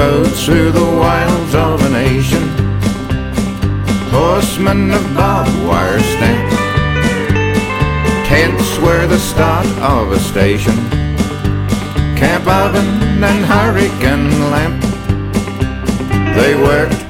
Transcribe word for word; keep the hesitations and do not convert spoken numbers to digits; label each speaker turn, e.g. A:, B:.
A: roads through the wilds of a nation. Horsemen of barbed wire stamp, tents were the start of a station. Camp oven and hurricane lamp, they worked